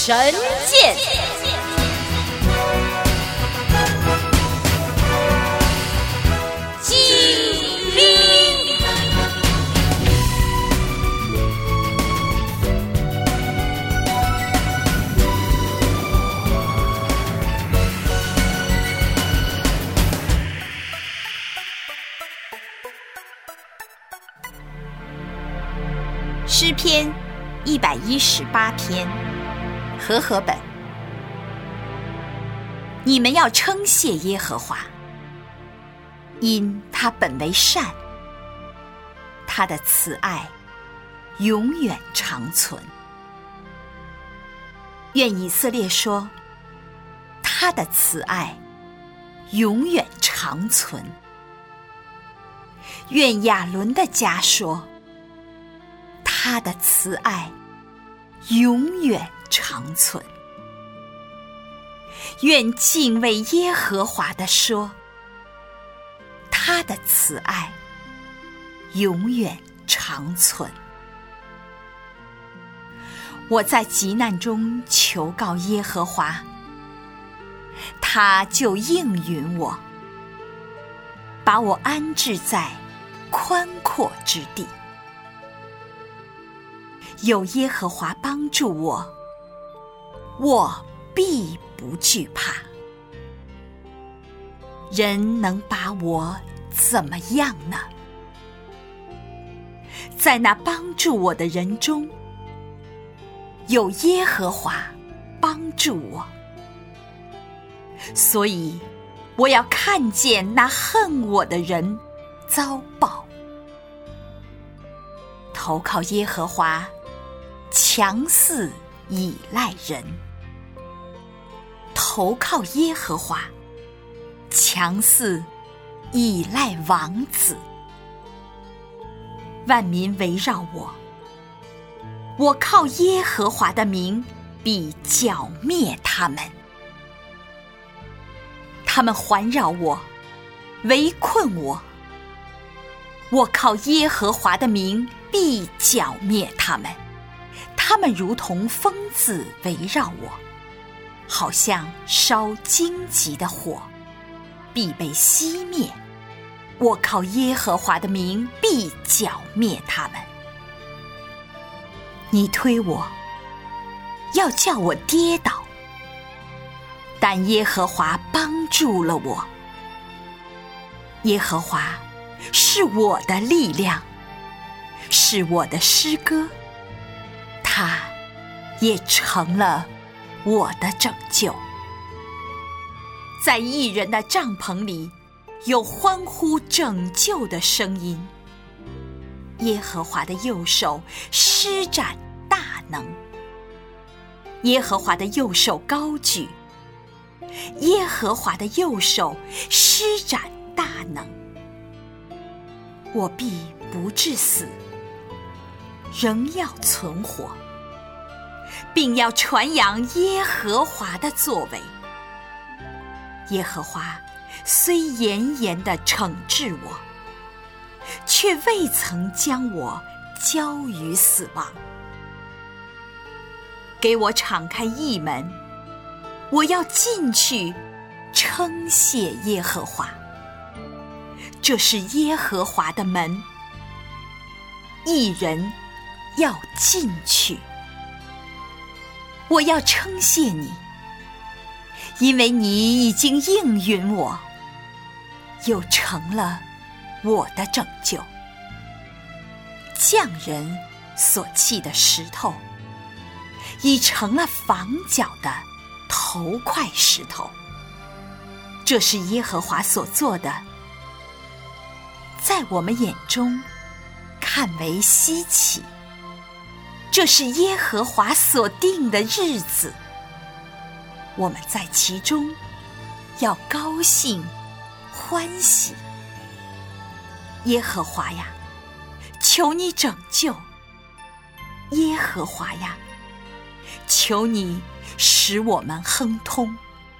神剑。诗篇118篇，和合本。你们要称谢耶和华，因他本为善，他的慈爱永远长存。愿以色列说，他的慈爱永远长存。愿亚伦的家说，他的慈爱永远长存。愿敬畏耶和华的说，他的慈爱永远长存。我在急难中求告耶和华，他就应允我，把我安置在宽阔之地。有耶和华帮助我，我必不惧怕。人能把我怎么样呢？在那帮助我的人中，有耶和华帮助我，所以我要看见那恨我的人遭报。投靠耶和华，强似倚赖人；投靠耶和华，强似倚赖王子。万民围绕我，我靠耶和华的名必剿灭他们。他们环绕我，围困我，我靠耶和华的名必剿灭他们。他们如同蜂子围绕我，好像烧荆棘的火，必被熄灭。我靠耶和华的名必剿灭他们。你推我，要叫我跌倒，但耶和华帮助了我。耶和华是我的力量，是我的诗歌，他也成了我的拯救。在义人的帐篷里有欢呼拯救的声音。耶和华的右手施展大能，耶和华的右手高举，耶和华的右手施展大能。我必不致死，仍要存活，并要传扬耶和华的作为。耶和华虽严严地惩治我，却未曾将我交于死亡。给我敞开义门，我要进去称谢耶和华。这是耶和华的门，义人要进去。我要称谢你，因为你已经应允我，又成了我的拯救。匠人所砌的石头，已成了房角的头块石头。这是耶和华所做的，在我们眼中看为稀奇。这是耶和华所定的日子，我们在其中要高兴欢喜。耶和华呀，求你拯救；耶和华呀，求你使我们亨通。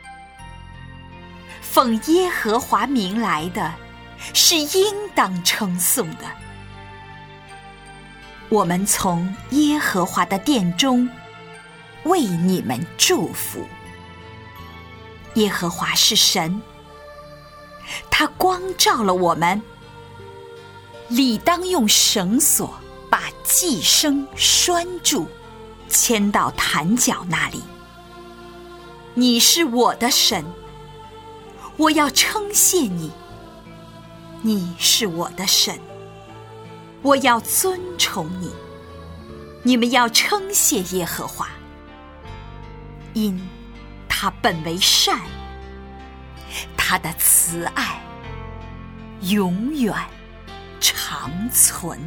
奉耶和华名来的，是应当称颂的。我们从耶和华的殿中为你们祝福。耶和华是神，他光照了我们，理当用绳索把寄生拴住，牵到坛角那里。你是我的神，我要称谢你。你是我的神，我要尊崇你。你们要称谢耶和华，因他本为善，他的慈爱永远长存。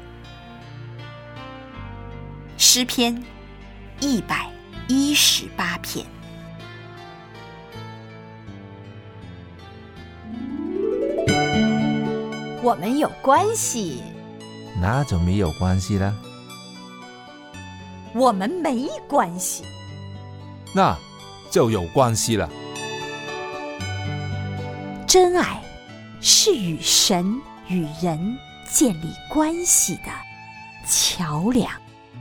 诗篇118篇。 我们有关系， 那就没有关系了。 我们没关系， 那就有关系了。 真爱是与神与人建立关系的桥梁。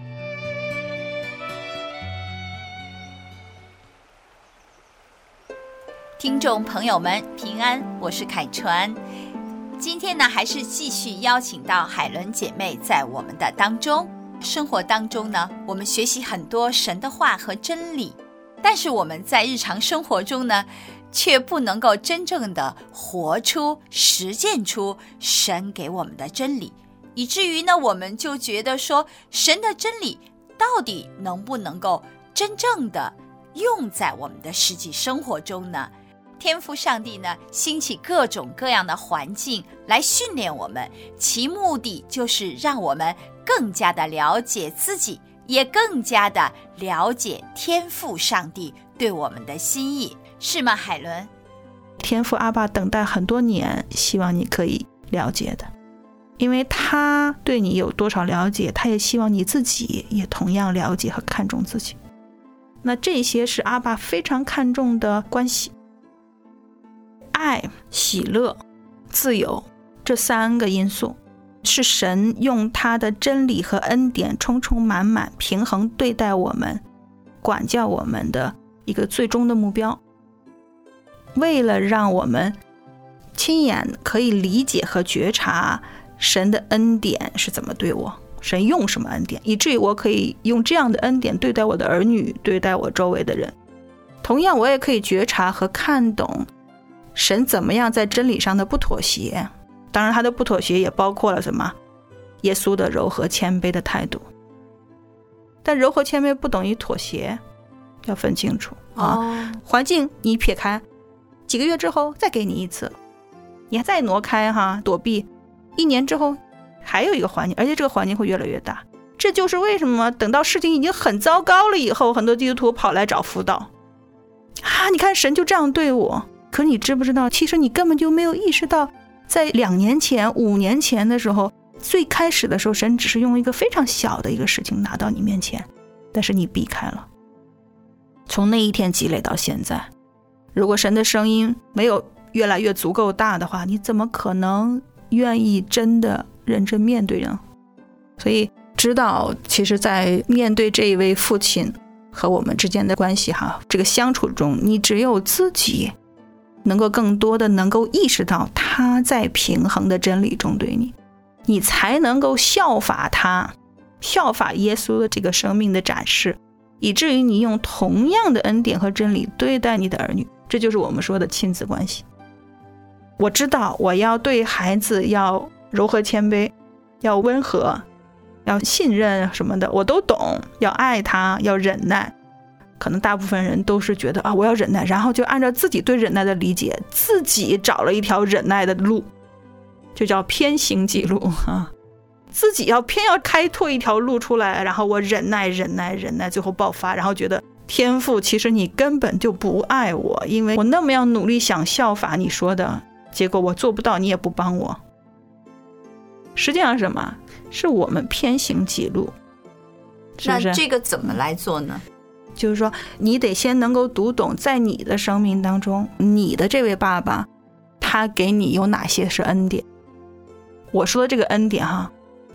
听众朋友们平安，我是凯川。今天呢，还是继续邀请到海伦姐妹在我们的当中。生活当中呢，我们学习很多神的话和真理，但是我们在日常生活中呢，却不能够真正的活出、实践出神给我们的真理，以至于呢，我们就觉得说，神的真理到底能不能够真正的用在我们的实际生活中呢？天父上帝呢，兴起各种各样的环境来训练我们，其目的就是让我们更加的了解自己，也更加的了解天父上帝对我们的心意，是吗，海伦？ 天父阿爸等待很多年，希望你可以了解的，因为他对你有多少了解，他也希望你自己也同样了解和看重自己。那这些是阿爸非常看重的关系。爱、喜乐、自由，这3个因素是神用他的真理和恩典充充满满平衡对待我们、管教我们的一个最终的目标。为了让我们亲眼可以理解和觉察神的恩典是怎么对我，神用什么恩典，以至于我可以用这样的恩典对待我的儿女，对待我周围的人。同样，我也可以觉察和看懂神怎么样在真理上的不妥协。当然他的不妥协也包括了什么？耶稣的柔和谦卑的态度。但柔和谦卑不等于妥协，要分清楚啊。环境你撇开，几个月之后再给你一次，你再挪开躲避，1年之后还有一个环境，而且这个环境会越来越大。这就是为什么等到事情已经很糟糕了以后，很多基督徒跑来找辅导你看神就这样对我。可你知不知道，其实你根本就没有意识到，在2年前、5年前的时候，最开始的时候，神只是用一个非常小的一个事情拿到你面前，但是你避开了。从那一天积累到现在，如果神的声音没有越来越足够大的话，你怎么可能愿意真的认真面对呢？所以知道，其实在面对这一位父亲和我们之间的关系这个相处中，你只有自己能够更多的能够意识到他在平衡的真理中对你，你才能够效法他，效法耶稣的这个生命的展示，以至于你用同样的恩典和真理对待你的儿女。这就是我们说的亲子关系。我知道我要对孩子要柔和谦卑，要温和，要信任什么的，我都懂，要爱他，要忍耐。可能大部分人都是觉得我要忍耐，然后就按照自己对忍耐的理解，自己找了一条忍耐的路，就叫偏行己路自己偏要开拓一条路出来，然后我忍耐，最后爆发，然后觉得天父其实你根本就不爱我，因为我那么样努力想效法你说的，结果我做不到，你也不帮我。实际上是什么？是我们偏行己路，是不是？ 那这个怎么来做呢？ 就是说你得先能够读懂，在你的生命当中，你的这位爸爸他给你有哪些是恩典。我说的这个恩典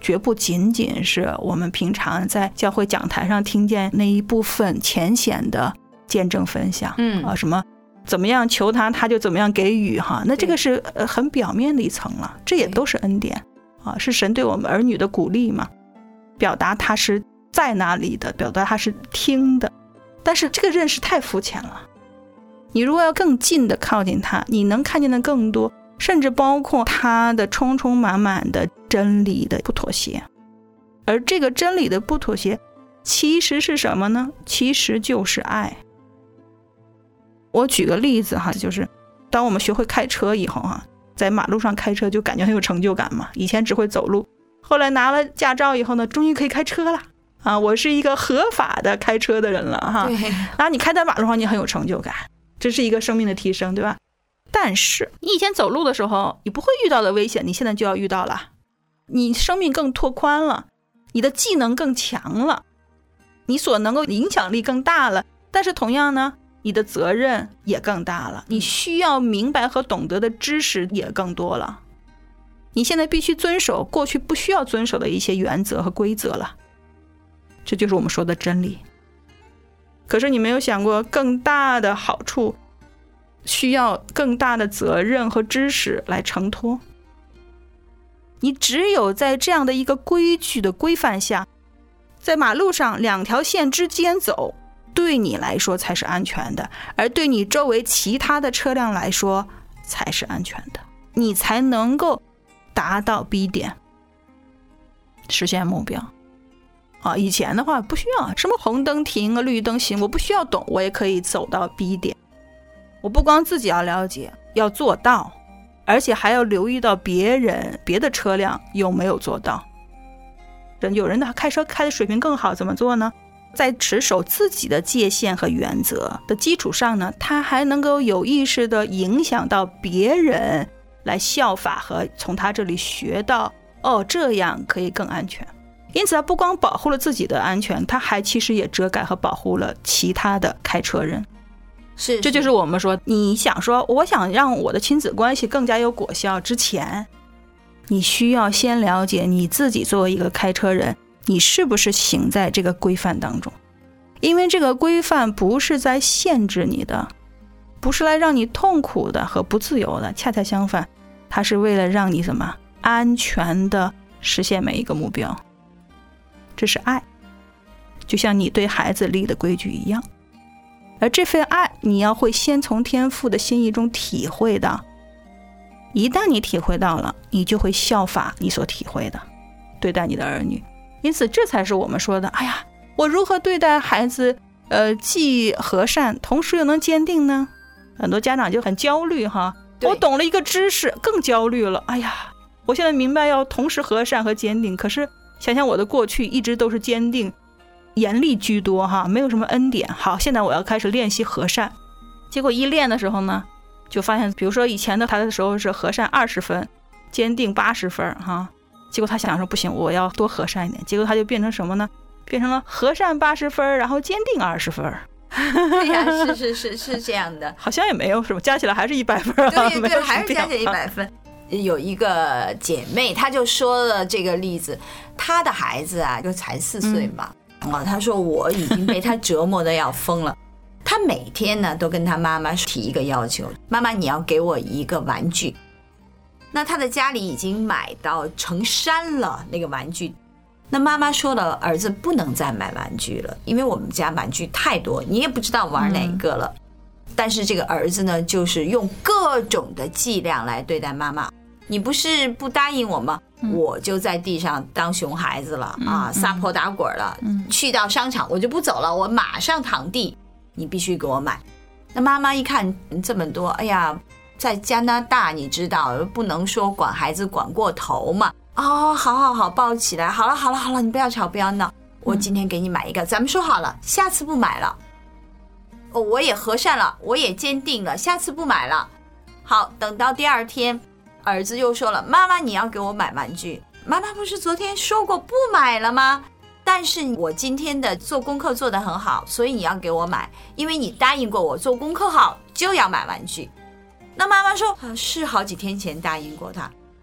绝不仅仅是我们平常在教会讲台上听见那一部分浅显的见证分享，什么怎么样求他，他就怎么样给予哈，那这个是很表面的一层了，这也都是恩典啊，是神对我们儿女的鼓励嘛，表达他是在那里的，表达他是听的，但是这个认识太肤浅了。你如果要更近的靠近他，你能看见的更多，甚至包括他的充充满满的真理的不妥协。而这个真理的不妥协其实是什么呢？其实就是爱。我举个例子哈，就是当我们学会开车以后哈，在马路上开车就感觉很有成就感嘛。以前只会走路，后来拿了驾照以后呢，终于可以开车了啊！我是一个合法的开车的人了哈。然后你开在马路上，你很有成就感，这是一个生命的提升，对吧？但是你以前走路的时候，你不会遇到的危险，你现在就要遇到了。你生命更拓宽了，你的技能更强了，你所能够影响力更大了。但是同样呢，你的责任也更大了，你需要明白和懂得的知识也更多了。你现在必须遵守过去不需要遵守的一些原则和规则了，这就是我们说的真理。可是你没有想过，更大的好处需要更大的责任和知识来承托。你只有在这样的一个规矩的规范下，在马路上两条线之间走，对你来说才是安全的，而对你周围其他的车辆来说才是安全的，你才能够达到 B 点，实现目标啊！以前的话不需要什么红灯停啊，绿灯行，我不需要懂，我也可以走到 B 点。我不光自己要了解，要做到，而且还要留意到别的车辆有没有做到。有人的开车开的水平更好，怎么做呢？在持守自己的界限和原则的基础上呢，他还能够有意识地影响到别人，来效法和从他这里学到，这样可以更安全。因此他不光保护了自己的安全，他还其实也遮盖和保护了其他的开车人。这就是我们说，你想说我想让我的亲子关系更加有果效之前，你需要先了解你自己作为一个开车人，你是不是行在这个规范当中。因为这个规范不是在限制你的，不是来让你痛苦的和不自由的，恰恰相反，它是为了让你什么安全的实现每一个目标。这是爱，就像你对孩子立的规矩一样。而这份爱你要会先从天父的心意中体会到，一旦你体会到了，你就会效法你所体会的对待你的儿女。因此这才是我们说的，哎呀，我如何对待孩子既和善同时又能坚定呢？很多家长就很焦虑哈，我懂了一个知识更焦虑了，哎呀，我现在明白要同时和善和坚定，可是想想我的过去一直都是坚定严厉居多哈，没有什么恩典。好，现在我要开始练习和善，结果一练的时候呢，就发现比如说以前的他的时候是和善20分，坚定80分哈，结果他想说不行，我要多和善一点，结果他就变成什么呢？变成了和善80分，然后坚定20分。 对呀，是这样的， 好像也没有什么，加起来还是100分啊。 对，还是加起来100分。有一个姐妹，她就说了这个例子，她的孩子啊，就才4岁嘛。她说我已经被她折磨的要疯了。她每天呢都跟她妈妈提一个要求，妈妈你要给我一个玩具。那她的家里已经买到成山了那个玩具。那妈妈说了，儿子不能再买玩具了，因为我们家玩具太多，你也不知道玩哪个了。但是这个儿子呢，就是用各种的伎俩来对待妈妈。你不是不答应我吗？我就在地上当熊孩子了啊，撒泼打滚了。去到商场我就不走了，我马上躺地，你必须给我买。那妈妈一看这么多，哎呀，在加拿大你知道不能说管孩子管过头嘛。好，抱起来，好了，你不要吵不要闹，我今天给你买一个，咱们说好了，下次不买了。我也和善了，我也坚定了，下次不买了。好，等到第2天，儿子又说了，妈妈你要给我买玩具。妈妈不是昨天说过不买了吗？但是我今天的做功课做得很好，所以你要给我买，因为你答应过我做功课好就要买玩具。那妈妈说，是好几天前答应过他。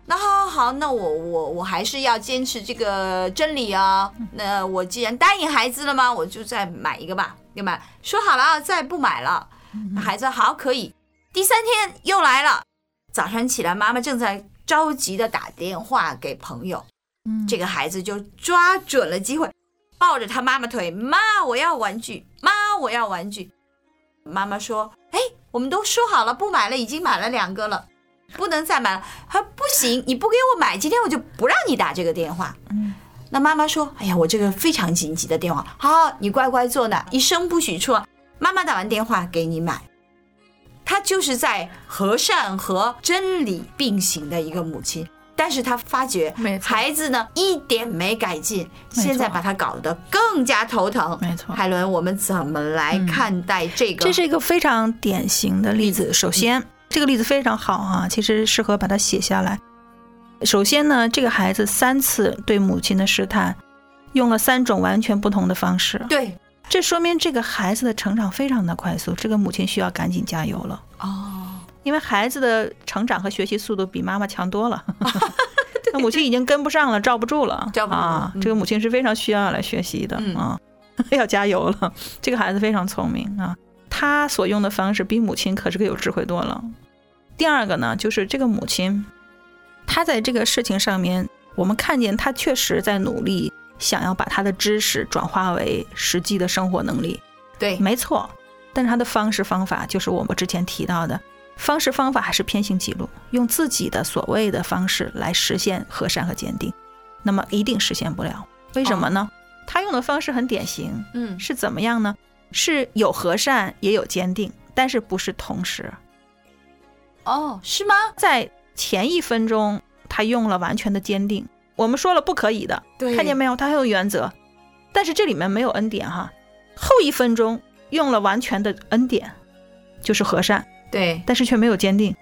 那好，那我还是要坚持这个真理啊。那我既然答应孩子了嘛，我就再买一个吧，对吧？说好了啊，再不买了。那孩子好，可以。第3天又来了，早上起来，妈妈正在着急的打电话给朋友，这个孩子就抓准了机会，抱着他妈妈腿，妈，我要玩具，妈，我要玩具。妈妈说，我们都说好了不买了，已经买了2个了，不能再买了。他不行，你不给我买，今天我就不让你打这个电话。那妈妈说，哎呀，我这个非常紧急的电话，好，你乖乖坐那，一声不许出，妈妈打完电话给你买。她就是在和善和真理并行的一个母亲，但是她发觉孩子呢一点没改进，现在把他搞得更加头疼。 没错， 海伦，我们怎么来看待这个？ 这是一个非常典型的例子。首先，这个例子非常好啊，其实适合把它写下来。首先呢，这个孩子3次对母亲的试探，用了3种完全不同的方式。 对， 这说明这个孩子的成长非常的快速，这个母亲需要赶紧加油了。因为孩子的成长和学习速度比妈妈强多了，那母亲已经跟不上了，罩不住了啊！这个母亲是非常需要来学习的啊，要加油了。这个孩子非常聪明啊，他所用的方式比母亲可是个有智慧多了。第二个呢，就是这个母亲，她在这个事情上面，我们看见她确实在努力，想要把她的知识转化为实际的生活能力。 对， 没错。但是她的方式方法，就是我们之前提到的方式方法，还是偏行己路，用自己的所谓的方式来实现和善和坚定，那么一定实现不了。为什么呢？她用的方式很典型，是怎么样呢？是有和善也有坚定，但是不是同时。 是吗？ 在前1分钟他用了完全的坚定，我们说了不可以的，看见没有？他很有原则，但是这里面没有恩典哈。后1分钟用了完全的恩典，就是和善， 对， 但是却没有坚定。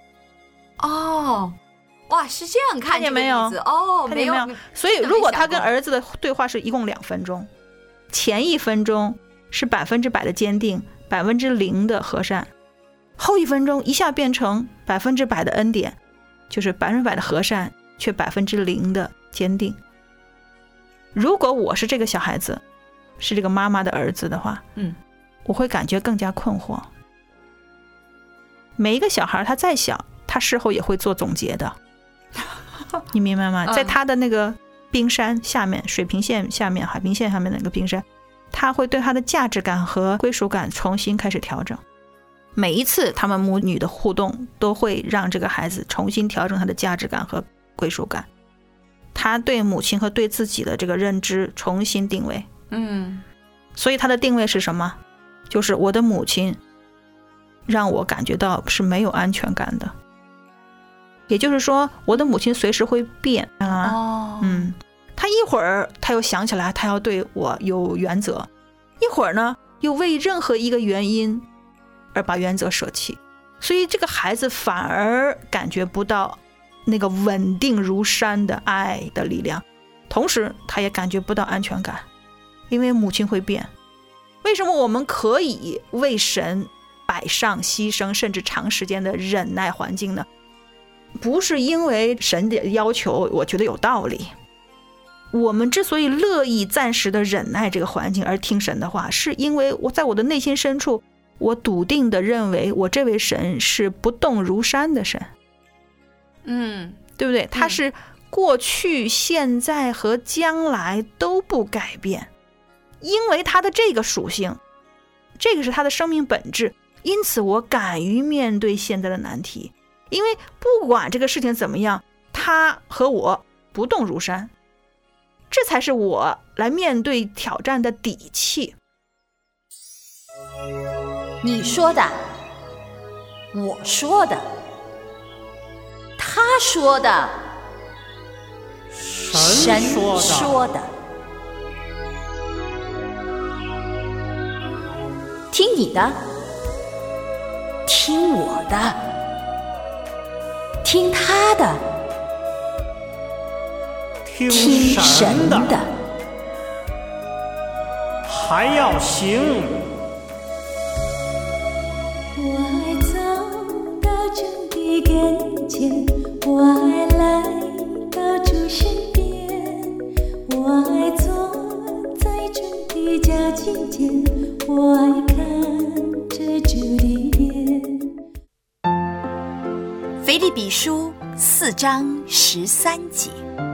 哇，是这样看见没有？ 看见没有？所以如果他跟儿子的对话是一共2分钟，前1分钟是100%的坚定，0%的和善，后1分钟一下变成100%的恩典，就是100%的和善，却0%的坚定。如果我是这个小孩子，是这个妈妈的儿子的话，我会感觉更加困惑。每一个小孩他再小，他事后也会做总结的，你明白吗？在他的那个冰山下面，水平线下面，海平线下面的那个冰山，他会对他的价值感和归属感重新开始调整。每一次他们母女的互动都会让这个孩子重新调整他的价值感和归属感，他对母亲和对自己的这个认知重新定位。所以他的定位是什么？就是我的母亲让我感觉到是没有安全感的，也就是说我的母亲随时会变他一会儿他又想起来他要对我有原则，一会儿呢又为任何一个原因而把原则舍弃，所以这个孩子反而感觉不到那个稳定如山的爱的力量，同时他也感觉不到安全感，因为母亲会变。为什么我们可以为神摆上牺牲甚至长时间的忍耐环境呢？不是因为神的要求我觉得有道理，我们之所以乐意暂时的忍耐这个环境而听神的话，是因为我在我的内心深处，我笃定的认为我这位神是不动如山的神。对不对？他是过去现在和将来都不改变，因为他的这个属性，这个是他的生命本质，因此我敢于面对现在的难题，因为不管这个事情怎么样，他和我不动如山，这才是我来面对挑战的底气。 你说的，我说的，他说的，神说的，听你的，听我的，听他的， 听神的， 还要行。 我爱走到真的跟前，我爱来见，我爱看着主的脸。 腓立比书4章13节，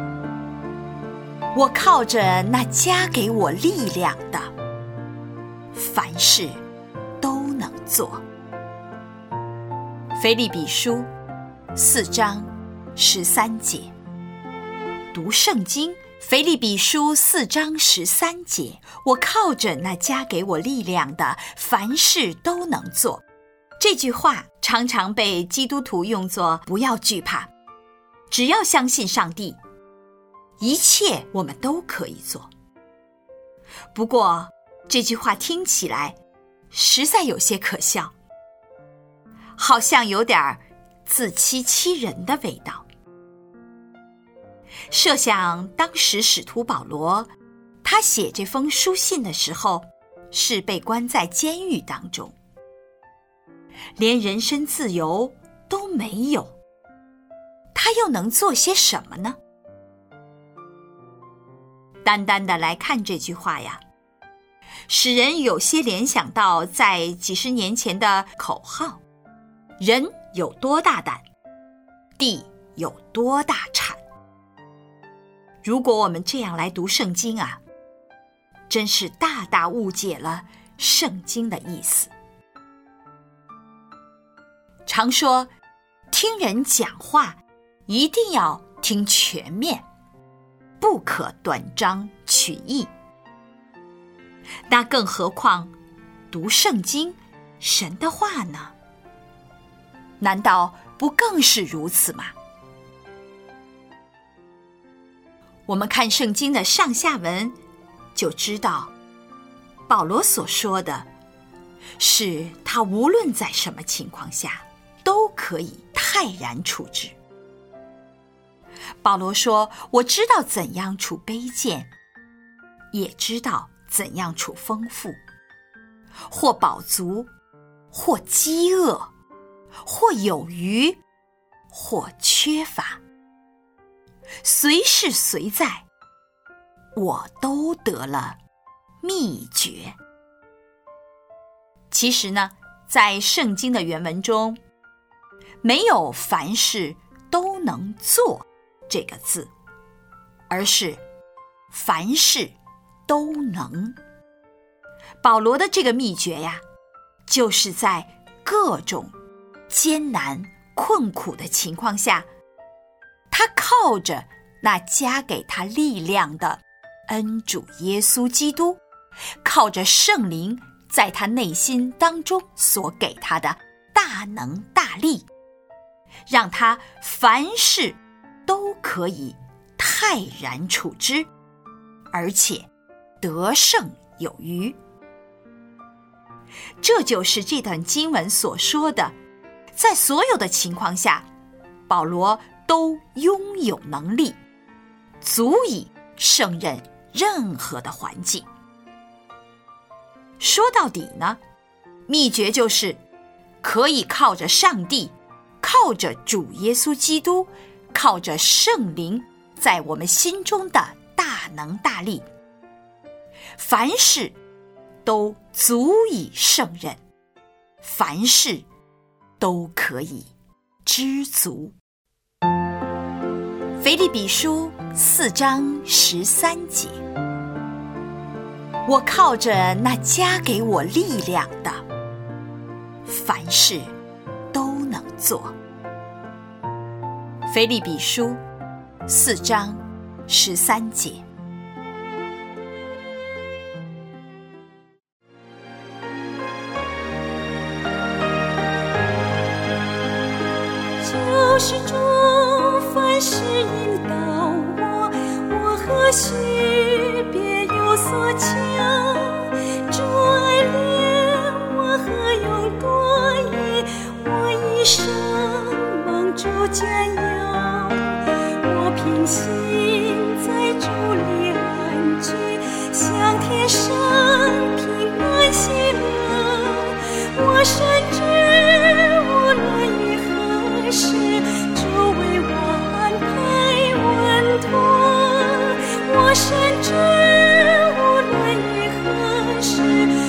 我靠着那加给我力量的，凡事都能做。腓立比书4章13节，读圣经。腓立比书4章13节，我靠着那加给我力量的，凡事都能做。这句话常常被基督徒用作不要惧怕，只要相信上帝，一切我们都可以做。不过这句话听起来实在有些可笑，好像有点自欺欺人的味道。设想当时使徒保罗，他写这封书信的时候，是被关在监狱当中，连人身自由都没有，他又能做些什么呢？单单的来看这句话呀，使人有些联想到在几十年前的口号：人有多大胆，地有多大产。如果我们这样来读圣经啊，真是大大误解了圣经的意思。常说听人讲话一定要听全面，不可断章取义。那更何况读圣经神的话呢？难道不更是如此吗？我们看圣经的上下文就知道，保罗所说的是他无论在什么情况下都可以泰然处之。保罗说，我知道怎样处卑贱，也知道怎样处丰富，或饱足，或饥饿，或有余，或缺乏，随时随在，我都得了秘诀。其实呢，在圣经的原文中，没有凡事都能做这个字，而是凡事都能。保罗的这个秘诀呀，就是在各种艰难困苦的情况下，他靠着那加给他力量的恩主耶稣基督，靠着圣灵在他内心当中所给他的大能大力，让他凡事都可以泰然处之，而且得胜有余。这就是这段经文所说的，在所有的情况下，保罗都拥有能力，足以胜任任何的环境。说到底呢，秘诀就是可以靠着上帝，靠着主耶稣基督，靠着圣灵在我们心中的大能大力，凡事都足以胜任，凡事都可以知足。腓立比书4章13节，我靠着那加给我力量的，凡事都能做。腓立比书4章13节。 救世主凡事引导我，我何须别有所求？主爱怜我何用多言？我一生蒙主眷佑，我平心在主里安居，享天生平安喜乐。我深知无论于何时，主为我安排稳妥。我深知无论于何时，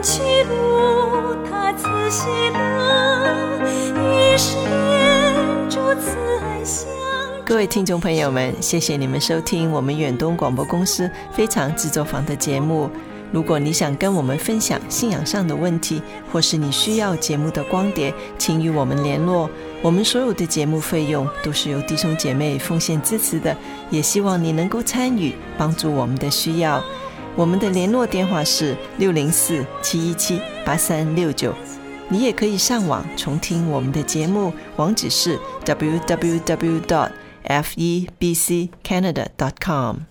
去路，他慈喜乐，于是念主慈爱相。 各位听众朋友们，谢谢你们收听我们远东广播公司非常制作坊的节目。如果你想跟我们分享信仰上的问题，或是你需要节目的光碟，请与我们联络。我们所有的节目费用都是由弟兄姐妹奉献支持的，也希望你能够参与，帮助我们的需要。我们的联络电话是604-717-8369，你也可以上网重听我们的节目，网址是 www.febccanada.com。